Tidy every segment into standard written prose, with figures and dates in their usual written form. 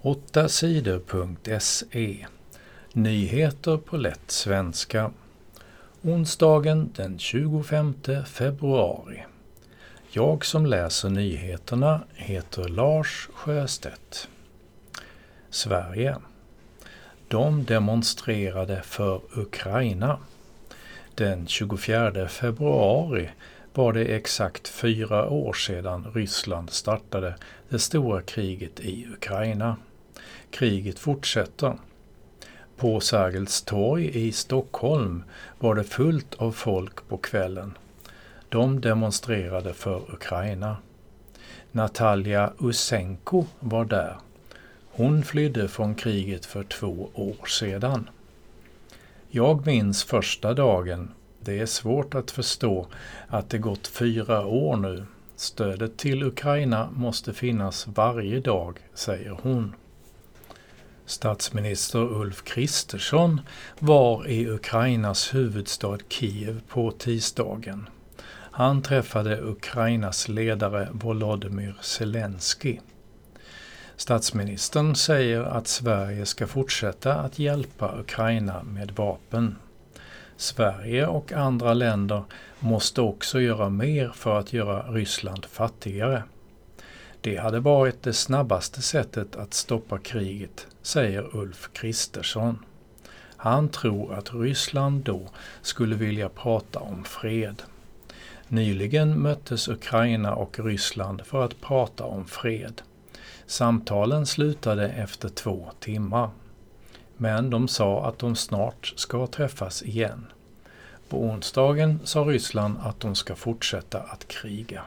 8sidor.se. Nyheter på lätt svenska. Onsdagen den 25 februari. Jag som läser nyheterna heter Lars Sjöstedt. Sverige. De demonstrerade för Ukraina. Den 24 februari var det exakt 4 år sedan Ryssland startade det stora kriget i Ukraina. Kriget fortsätter. På Sergels torg i Stockholm var det fullt av folk på kvällen. De demonstrerade för Ukraina. Natalia Usenko var där. Hon flydde från kriget för 2 år sedan. Jag minns första dagen. Det är svårt att förstå att det gått 4 år nu. Stödet till Ukraina måste finnas varje dag, säger hon. Statsminister Ulf Kristersson var i Ukrainas huvudstad Kiev på tisdagen. Han träffade Ukrainas ledare Volodymyr Zelensky. Statsministern säger att Sverige ska fortsätta att hjälpa Ukraina med vapen. Sverige och andra länder måste också göra mer för att göra Ryssland fattigare. Det hade varit det snabbaste sättet att stoppa kriget, säger Ulf Kristersson. Han tror att Ryssland då skulle vilja prata om fred. Nyligen möttes Ukraina och Ryssland för att prata om fred. Samtalen slutade efter 2 timmar. Men de sa att de snart ska träffas igen. På onsdagen sa Ryssland att de ska fortsätta att kriga.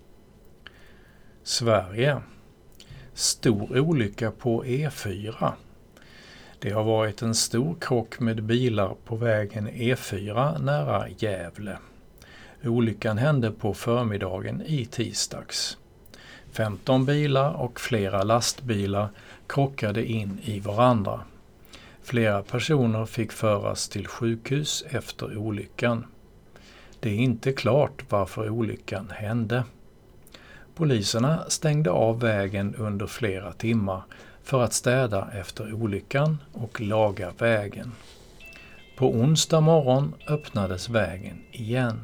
Sverige. Stor olycka på E4. Det har varit en stor krock med bilar på vägen E4 nära Gävle. Olyckan hände på förmiddagen i tisdags. 15 bilar och flera lastbilar krockade in i varandra. Flera personer fick föras till sjukhus efter olyckan. Det är inte klart varför olyckan hände. Poliserna stängde av vägen under flera timmar för att städa efter olyckan och laga vägen. På onsdag morgon öppnades vägen igen.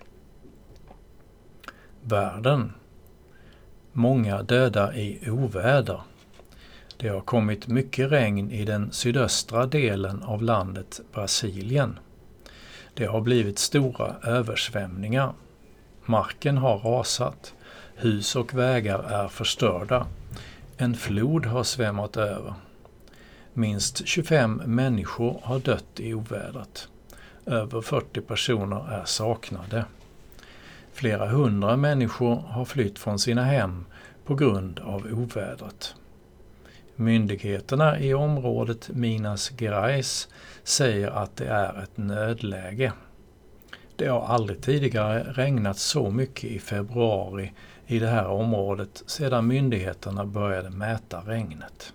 Världen. Många döda i oväder. Det har kommit mycket regn i den sydöstra delen av landet Brasilien. Det har blivit stora översvämningar. Marken har rasat. Hus och vägar är förstörda. En flod har svämmat över. Minst 25 människor har dött i ovädret. Över 40 personer är saknade. Flera 100 människor har flytt från sina hem på grund av ovädret. Myndigheterna i området Minas Gerais säger att det är ett nödläge. Det har aldrig tidigare regnat så mycket i februari i det här området sedan myndigheterna började mäta regnet.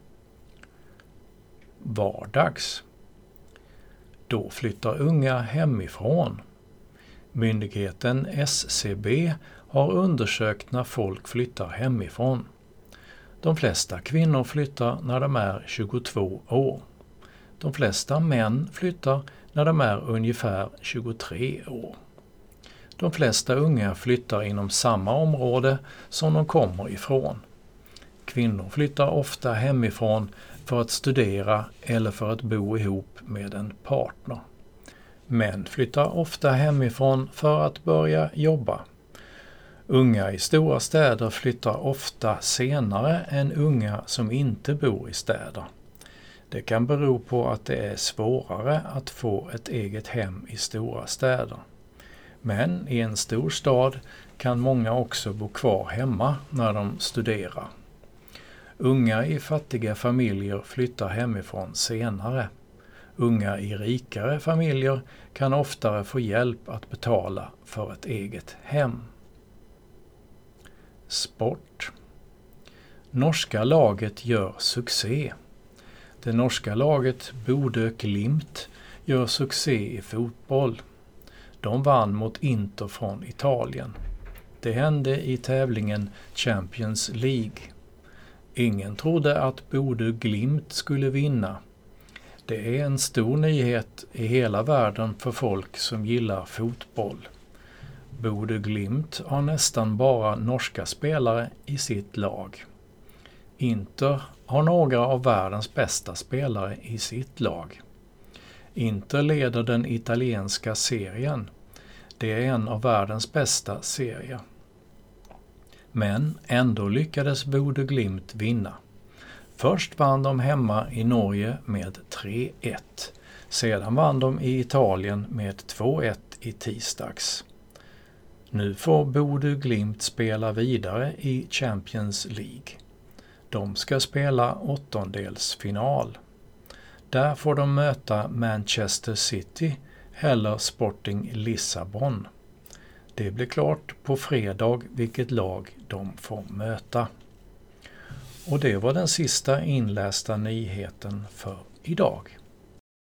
Vardags. Då flyttar unga hemifrån. Myndigheten SCB har undersökt när folk flyttar hemifrån. De flesta kvinnor flyttar när de är 22 år. De flesta män flyttar när de är ungefär 23 år. De flesta unga flyttar inom samma område som de kommer ifrån. Kvinnor flyttar ofta hemifrån för att studera eller för att bo ihop med en partner. Män flyttar ofta hemifrån för att börja jobba. Unga i stora städer flyttar ofta senare än unga som inte bor i städer. Det kan bero på att det är svårare att få ett eget hem i stora städer. Men i en stor stad kan många också bo kvar hemma när de studerar. Unga i fattiga familjer flyttar hemifrån senare. Unga i rikare familjer kan oftare få hjälp att betala för ett eget hem. Sport. Norska laget gör succé. Det norska laget Bodø Glimt gör succé i fotboll. De vann mot Inter från Italien. Det hände i tävlingen Champions League. Ingen trodde att Bodø Glimt skulle vinna. Det är en stor nyhet i hela världen för folk som gillar fotboll. Bodø Glimt har nästan bara norska spelare i sitt lag. Inter har några av världens bästa spelare i sitt lag. Inter leder den italienska serien. Det är en av världens bästa serier. Men ändå lyckades Bodø Glimt vinna. Först vann de hemma i Norge med 3-1. Sedan vann de i Italien med 2-1 i tisdags. Nu får Bodø Glimt spela vidare i Champions League. De ska spela åttondelsfinal. Där får de möta Manchester City eller Sporting Lissabon. Det blir klart på fredag vilket lag de får möta. Och det var den sista inlästa nyheten för idag.